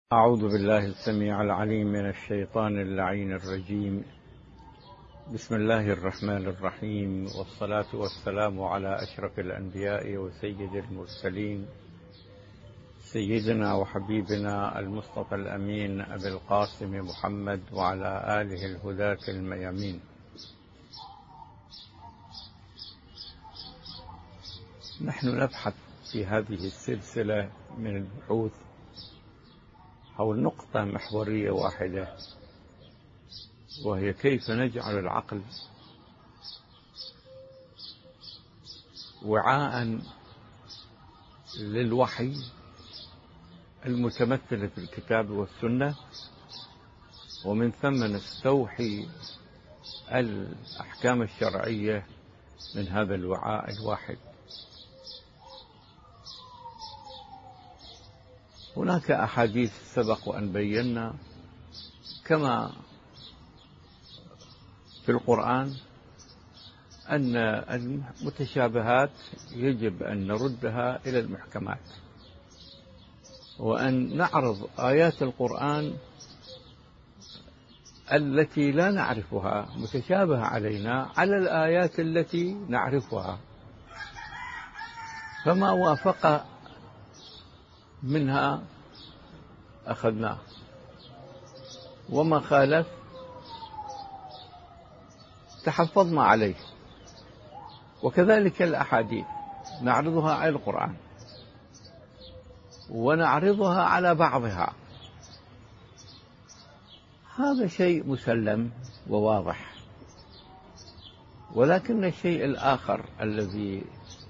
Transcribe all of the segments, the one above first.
أعوذ بالله السميع العليم من الشيطان اللعين الرجيم. بسم الله الرحمن الرحيم، والصلاة والسلام على أشرف الأنبياء وسيد المرسلين، سيدنا وحبيبنا المصطفى الأمين أبي القاسم محمد وعلى آله الهداة الميامين. نحن نبحث في هذه السلسلة من البحوث حول نقطة محورية واحدة، وهي كيف نجعل العقل وعاء للوحي المتمثل في الكتاب والسنة، ومن ثم نستوحي الأحكام الشرعية من هذا الوعاء الواحد. هناك أحاديث سبق وأن بينا كما في القرآن أن المتشابهات يجب أن نردها إلى المحكمات، وأن نعرض آيات القرآن التي لا نعرفها متشابهة علينا على الآيات التي نعرفها، فما وافق منها أخذناه، وما خالف تحفظنا عليه. وكذلك الأحاديث نعرضها على القرآن ونعرضها على بعضها، هذا شيء مسلم وواضح. ولكن الشيء الآخر الذي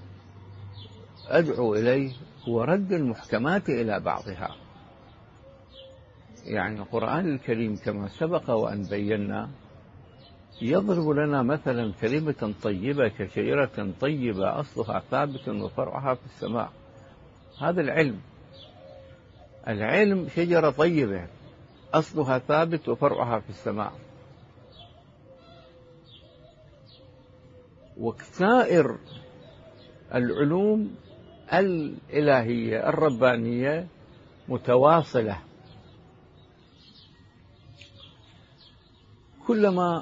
أدعو إليه هو رد المحكمات إلى بعضها. يعني القرآن الكريم كما سبق وأن بينا يضرب لنا مثلا كلمة طيبة كشجرة طيبة أصلها ثابت وفرعها في السماء. هذا العلم شجرة طيبة أصلها ثابت وفرعها في السماء. وسائر العلوم الإلهية الربانية متواصلة، كلما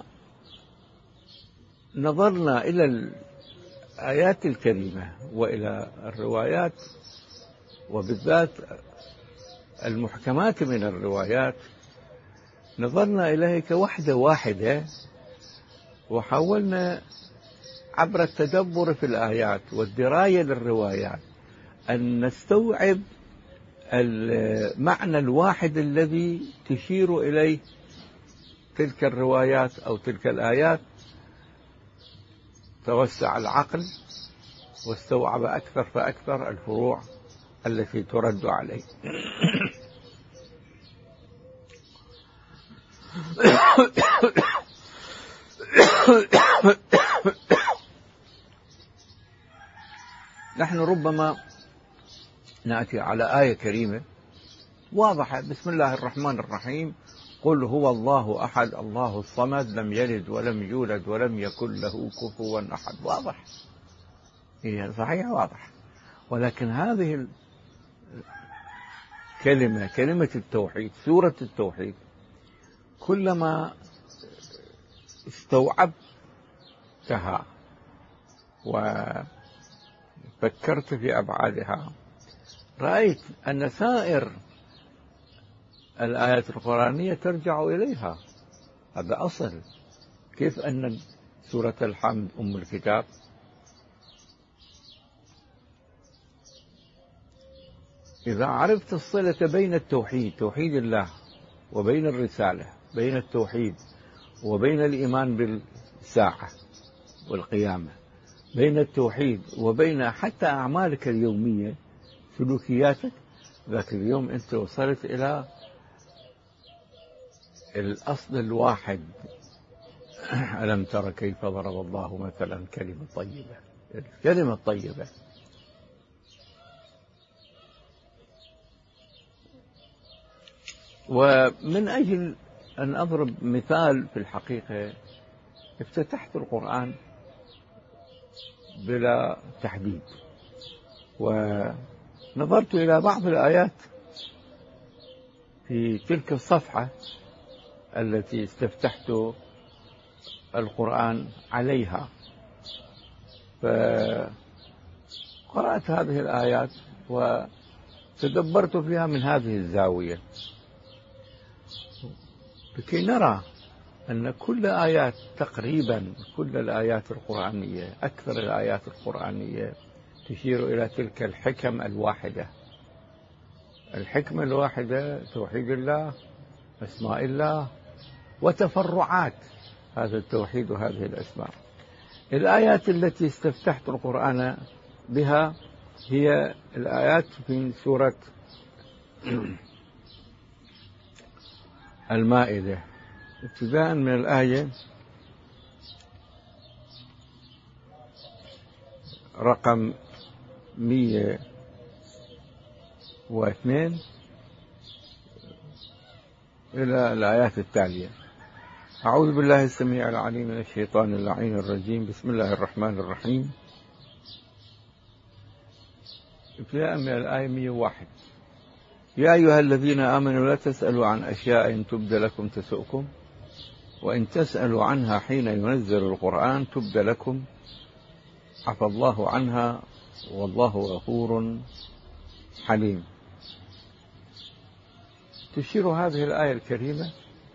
نظرنا إلى الآيات الكريمة وإلى الروايات، وبالذات المحكمات من الروايات، نظرنا إليها كوحدة واحدة، وحاولنا عبر التدبر في الآيات والدراية للروايات أن نستوعب المعنى الواحد الذي تشير إليه تلك الروايات أو تلك الآيات. توسع العقل واستوعب أكثر فأكثر الفروع التي ترد عليه. نحن ربما نأتي على آية كريمة واضحة، بسم الله الرحمن الرحيم، قل هو الله أحد الله الصمد لم يلد ولم يولد ولم يكن له كفوا أحد. واضح، هي صحيح واضح. ولكن هذه كلمة التوحيد، سورة التوحيد، كلما استوعبتها وفكرت في أبعادها رأيت أن سائر الآيات القرآنية ترجع إليها. هذا أصل. كيف أن سورة الحمد أم الكتاب، إذا عرفت الصلة بين التوحيد، توحيد الله، وبين الرسالة، بين التوحيد وبين الإيمان بالساعة والقيامة، بين التوحيد وبين حتى أعمالك اليومية، سلوكياتك، ذاك اليوم أنت وصلت إلى الأصل الواحد. ألم تر كيف ضرب الله مثلا كلمة طيبة، الكلمة الطيبة. ومن أجل أن أضرب مثال، في الحقيقة افتتحت القرآن بلا تحديد، ونظرت إلى بعض الآيات في تلك الصفحة التي استفتحت القرآن عليها، فقرأت هذه الآيات وتدبرت فيها من هذه الزاوية لكي نرى أن كل آيات تقريبا كل الآيات القرآنية أكثر الآيات القرآنية تشير إلى تلك الحكم الواحدة. الحكمة الواحدة توحيد الله، أسماء الله، وتفرعات هذا التوحيد وهذه الأسماء. الآيات التي استفتحت القرآن بها هي الآيات في سورة المائدة، ابتداء من الآية رقم 102 إلى الآيات التالية. أعوذ بالله السميع العليم من الشيطان اللعين الرجيم. بسم الله الرحمن الرحيم. ابتداء من الآية 101: يا أيها الذين آمنوا لا تسألوا عن أشياء تبد لكم تسؤكم، وإن تسألوا عنها حين ينزل القرآن تبد لكم عفى الله عنها والله غفور حليم. تشير هذه الآية الكريمة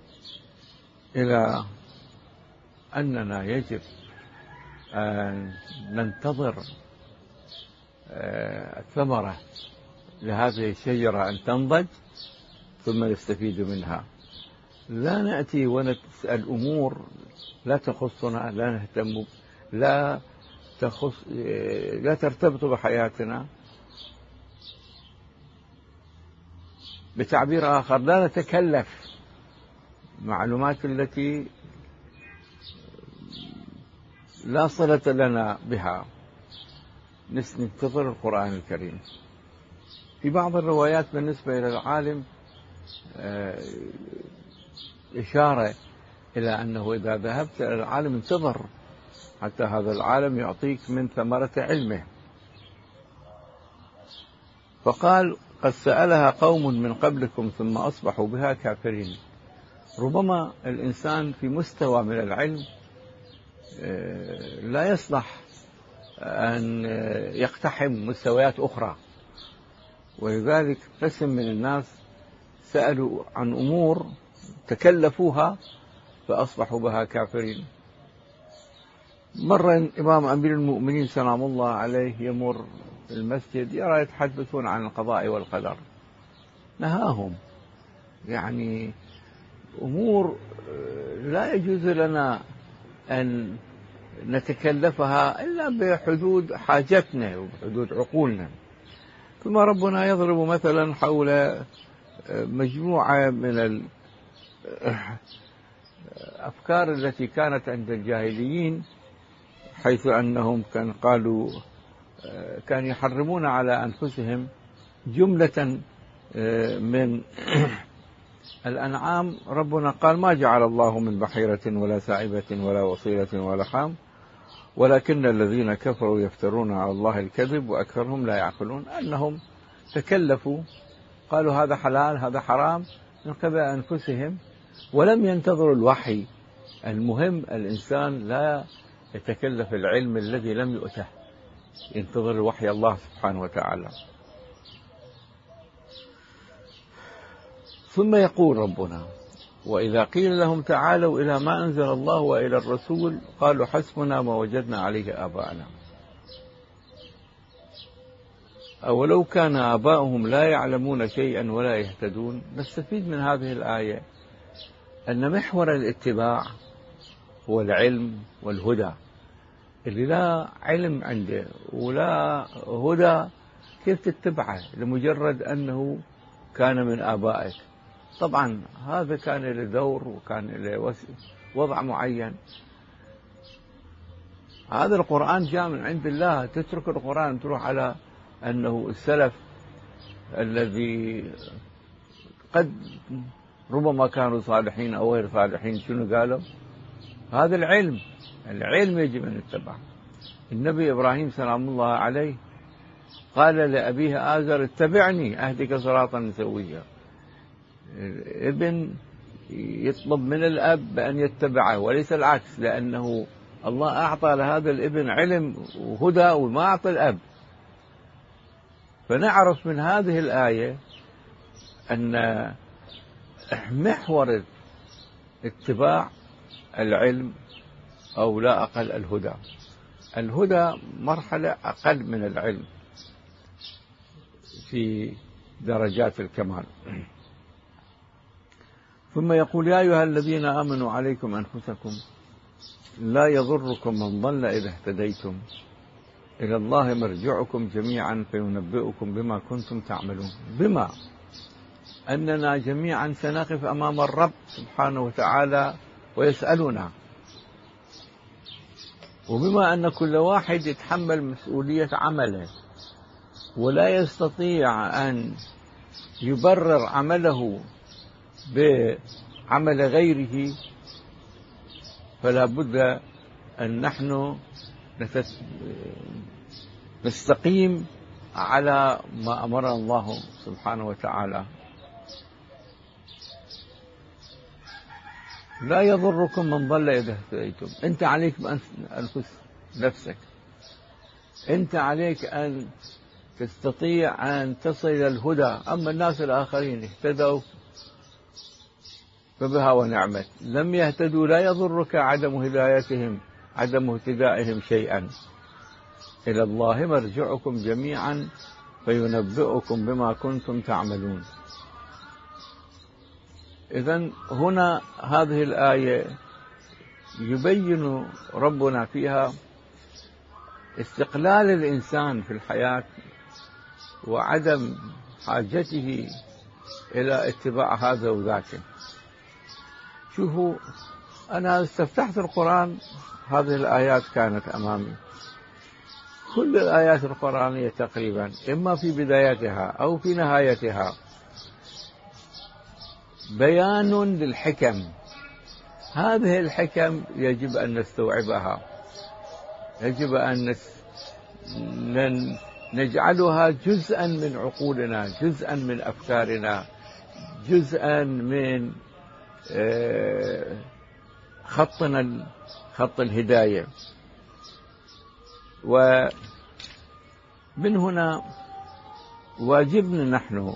إلى أننا يجب أن ننتظر الثمرة لهذه الشجرة أن تنضج ثم نستفيد منها. لا نأتي ونسأل أمور لا تخصنا، لا نهتم، لا ترتبط بحياتنا. بتعبير آخر، لا نتكلف معلومات التي لا صلة لنا بها، ننتظر القرآن الكريم. في بعض الروايات بالنسبة إلى العالم إشارة إلى أنه إذا ذهبت إلى العالم انتظر حتى هذا العالم يعطيك من ثمرة علمه. فقال: قد سألها قوم من قبلكم ثم أصبحوا بها كافرين. ربما الإنسان في مستوى من العلم لا يصلح أن يقتحم مستويات أخرى، ولذلك قسم من الناس سألوا عن أمور تكلفوها فأصبحوا بها كافرين. مرة إمام أمير المؤمنين سلام الله عليه يمر في المسجد يرى يتحدثون عن القضاء والقدر، نهاهم، يعني أمور لا يجوز لنا أن نتكلفها إلا بحدود حاجتنا وبحدود عقولنا. ثم ربنا يضرب مثلا حول مجموعة من الأفكار التي كانت عند الجاهليين، حيث أنهم كانوا يحرمون على أنفسهم جملة من الأنعام. ربنا قال: ما جعل الله من بحيرة ولا سائبة ولا وصيلة ولا حام ولكن الذين كفروا يفترون على الله الكذب وأكثرهم لا يعقلون. أنهم تكلفوا، قالوا هذا حلال هذا حرام من قبل أنفسهم ولم ينتظروا الوحي. المهم الإنسان لا يتكلف العلم الذي لم يؤته، ينتظر الوحي الله سبحانه وتعالى. ثم يقول ربنا: وإذا قيل لهم تعالوا إلى ما أنزل الله وإلى الرسول قالوا حسبنا ما وجدنا عليه آباءنا. أولو كان آباؤهم لا يعلمون شيئا ولا يهتدون. نستفيد من هذه الآية أن محور الاتباع هو العلم والهدى. اللي لا علم عنده ولا هدى كيف تتبعه لمجرد أنه كان من آبائك؟ طبعا هذا كان له دور وكان له وضع معين. هذا القرآن جاء من عند الله. تترك القرآن تروح على أنه السلف الذي قد ربما كانوا صالحين أو غير صالحين شنو قالوا؟ هذا العلم يجب أن يتبع. النبي إبراهيم سلام الله عليه قال لأبيه آزر: اتبعني أهدك صراطا سويا. الابن يطلب من الأب بأن يتبعه وليس العكس، لأنه الله أعطى لهذا الابن علم وهدى وما أعطى الأب. فنعرف من هذه الآية أن محور اتباع العلم أو لا أقل الهدى. الهدى مرحلة أقل من العلم في درجات الكمال. ثم يقول: يا أيها الذين آمنوا عليكم أنفسكم لا يضركم من ضل إذا اهتديتم إلى الله مرجعكم جميعا فينبئكم بما كنتم تعملون. بما أننا جميعا سنقف أمام الرب سبحانه وتعالى ويسألنا، وبما أن كل واحد يتحمل مسؤولية عمله ولا يستطيع أن يبرر عمله بعمل غيره، فلا بد أن نحن نستقيم على ما أمرنا الله سبحانه وتعالى. لا يضركم من ضل إذا اهتديتم. أنت عليك أنفس نفسك، أنت عليك أن تستطيع أن تصل إلى الهدى. أما الناس الآخرين اهتدوا فبها ونعمت، لم يهتدوا لا يضرك عدم هدايتهم، عدم اهتدائهم شيئا. إلى الله مرجعكم جميعا فينبئكم بما كنتم تعملون. إذن هنا هذه الآية يبين ربنا فيها استقلال الإنسان في الحياة وعدم حاجته إلى اتباع هذا وذاك. شوفوا، أنا استفتحت القرآن، هذه الآيات كانت أمامي، كل الآيات القرآنية تقريبا إما في بدايتها أو في نهايتها بيان للحكم. هذه الحكم يجب أن نستوعبها، يجب أن نجعلها جزءا من عقولنا، جزءا من أفكارنا، جزءا من خطنا، خط الهداية. ومن هنا واجبنا نحن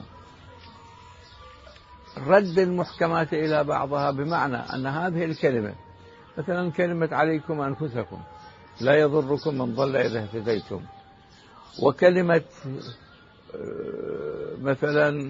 رد المحكمات إلى بعضها، بمعنى أن هذه الكلمة، مثلا كلمة عليكم أنفسكم لا يضركم من ضل إذا اهتديتم، وكلمة مثلا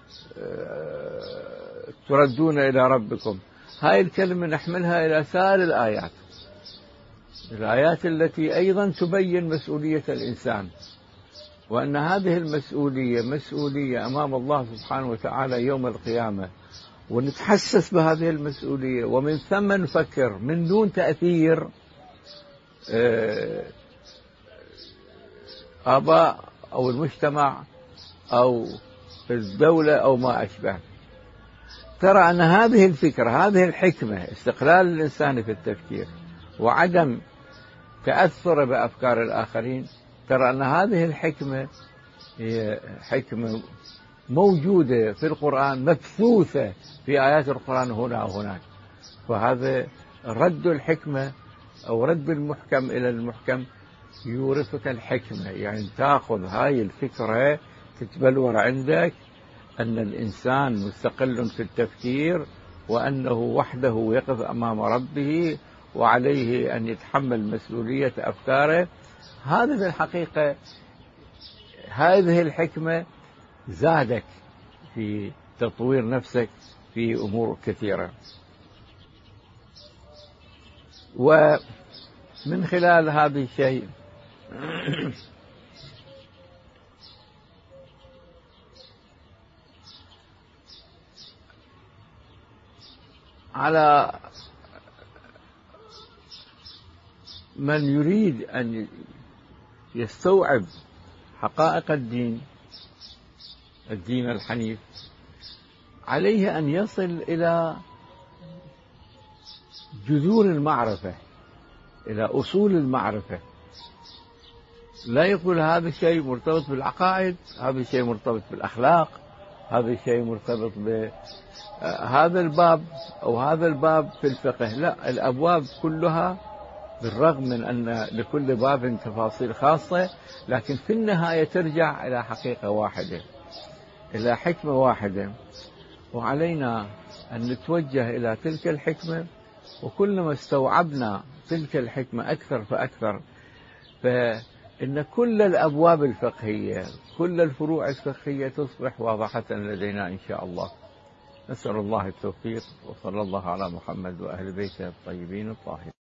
تردون إلى ربكم، هاي الكلمة نحملها إلى سائر الآيات، الآيات التي أيضا تبين مسؤولية الإنسان، وأن هذه المسؤولية مسؤولية أمام الله سبحانه وتعالى يوم القيامة، ونتحسس بهذه المسؤولية، ومن ثم نفكر من دون تأثير آباء أو المجتمع أو الدولة أو ما أشبه. ترى أن هذه الفكرة، هذه الحكمة، استقلال الإنسان في التفكير وعدم تأثر بأفكار الآخرين، ترى أن هذه الحكمة هي حكمة موجودة في القرآن، مبثوثة في آيات القرآن هنا وهناك. فهذا رد الحكمة أو رد المحكم إلى المحكم يورثك الحكمة، يعني تأخذ هاي الفكرة تتبلور عندك أن الإنسان مستقل في التفكير، وأنه وحده يقف أمام ربه وعليه أن يتحمل مسؤولية أفكاره. هذا في الحقيقة هذه الحكمة زادك في تطوير نفسك في أمور كثيرة. ومن خلال هذا الشيء على من يريد أن يستوعب حقائق الدين الحنيف، عليه أن يصل إلى جذور المعرفة، إلى أصول المعرفة. لا يقول هذا الشيء مرتبط بالعقائد، هذا الشيء مرتبط بالأخلاق، هذا شيء مرتبط بهذا الباب أو هذا الباب في الفقه. لا، الأبواب كلها بالرغم من أن لكل باب تفاصيل خاصة، لكن في النهاية ترجع إلى حقيقة واحدة، إلى حكمة واحدة، وعلينا أن نتوجه إلى تلك الحكمة. وكلما استوعبنا تلك الحكمة أكثر فأكثر، فإن كل الأبواب الفقهية، كل الفروع الفقهية تصبح واضحة لدينا إن شاء الله. نسأل الله التوفيق، وصلى الله على محمد وأهل بيته الطيبين الطاهرين.